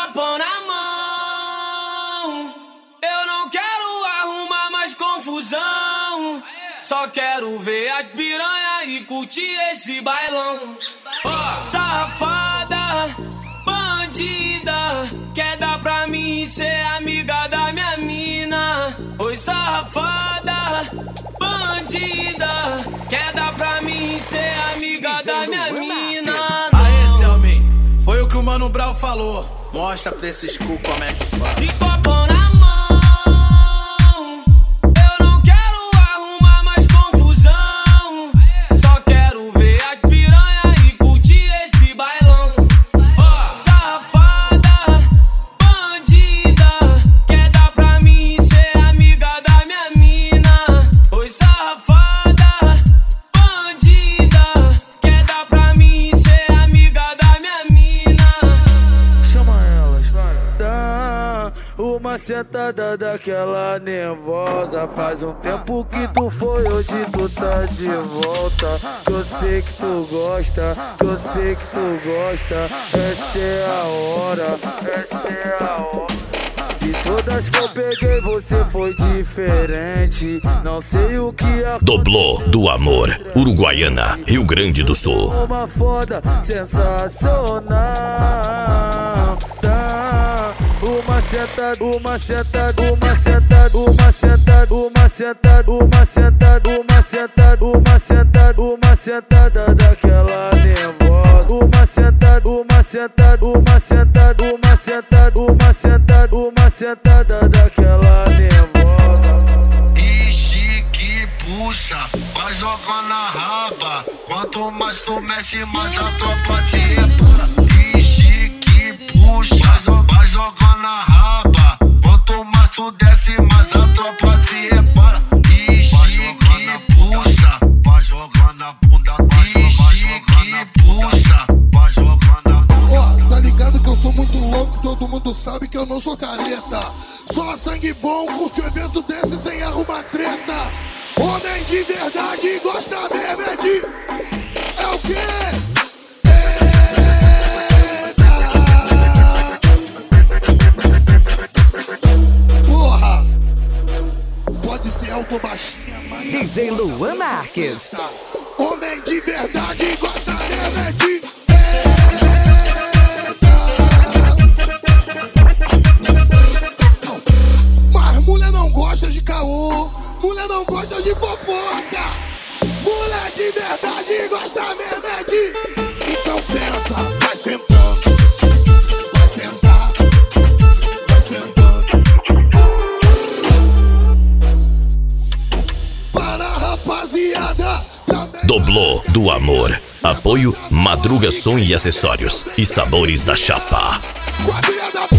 copão na mão. Eu não quero arrumar mais confusão. Só quero ver as piranha e curtir esse bailão. Safada, bandida, quer dar pra mim ser amiga da minha mina. Oi, safada, bandida, quer dar pra mim ser amiga da minha mina. Aê, Selmin, foi o que o Mano Brown falou. Mostra pra esses cu como é que faz. De copão na mão, eu não quero arrumar mais confusão. Só quero ver as piranha e curtir esse bailão. Safada, bandida, quer dar pra mim ser amiga da minha mina. Oi, safada, bandida, quer dar pra mim ser amiga da minha mina. Chama elas, vai. Dá uma sentada daquela nervosa. Faz um tempo que tu foi, hoje tu tá de volta. Que eu sei que tu gosta, que eu sei que tu gosta. Essa é a hora, essa é a hora. De todas que eu peguei, você foi diferente. Não sei o que aconteceu. Doblô do Amor, Uruguaiana, Rio Grande do Sul. Uma foda sensacional. Dá uma sentada, uma sentada, uma sentada, uma sentada, uma sentada, uma sentada, uma sentada, uma sentada, uma sentada daquela nervosa. Uma sentada, uma sentada, uma sentada, uma sentada, uma sentada, uma sentada daquela nervosa. Ixi, que puxa, vai jogando na raba. Quanto mais tu mexe, mais a tropa te repara. Ixi, que puxa, vai jogando na raba. Quanto mais tu desce, mais a tropa te repara. Ixi, que puxa, vai jogando na bunda. Ixi, que puxa, vai jogando na bunda. Ó, tá ligado que eu sou muito louco, todo mundo sabe que eu não sou careta. Só sangue bom, curte um evento desse sem arrumar treta. Homem de verdade gosta mesmo é de... É o quê? Eita! Porra! Pode ser alto ou baixinha, mas... DJ Luan Marques. Homem de verdade gosta mesmo é de... Mas mulher não gosta de caô, mulher não gosta de fofoca. Mulher de verdade gosta mesmo é de... Então senta, vai sentando, vai sentar, vai sentando. Para a rapaziada também. Doblô do Amor, apoio Madruga Som e Acessórios e Sabores da Chapa. Quadrilha da